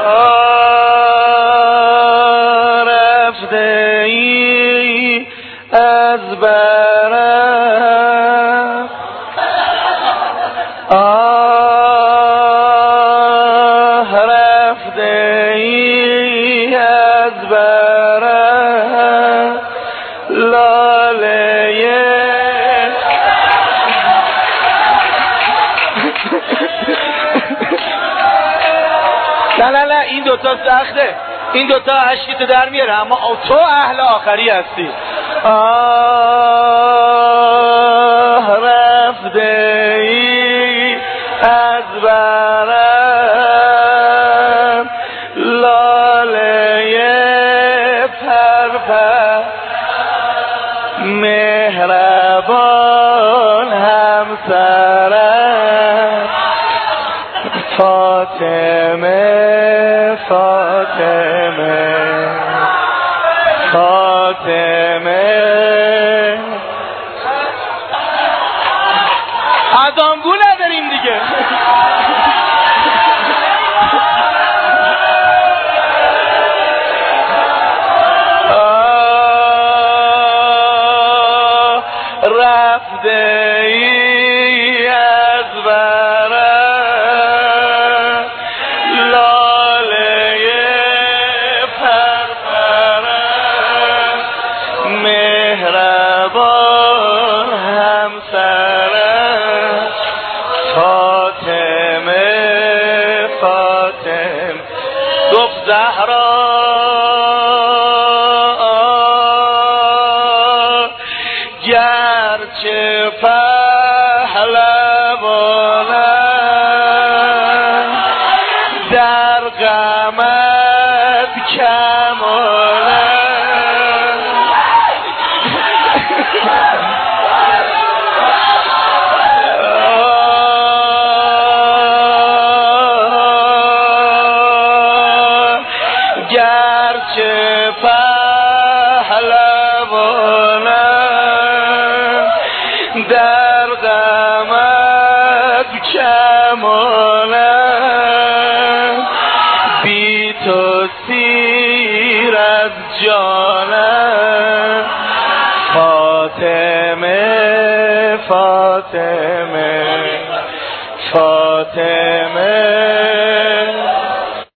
رفته ای از برم رفته ای از برم لاله نه این دوتا سخته، این دوتا عشقی تو در میاره، اما تو اهل آخری هستی. رفته ای از برم لاله پرپر مهربان همسرم فاطمه اذانگو نداریم دیگه. رفته ای از برم لاله پرپرم مهربان همسرم فاطمه گفت زهرا گرچه پهلوانم در غمت کمالم گرچه پهلوانم در غمت کمالم بی تو سیر از جانم فاطمه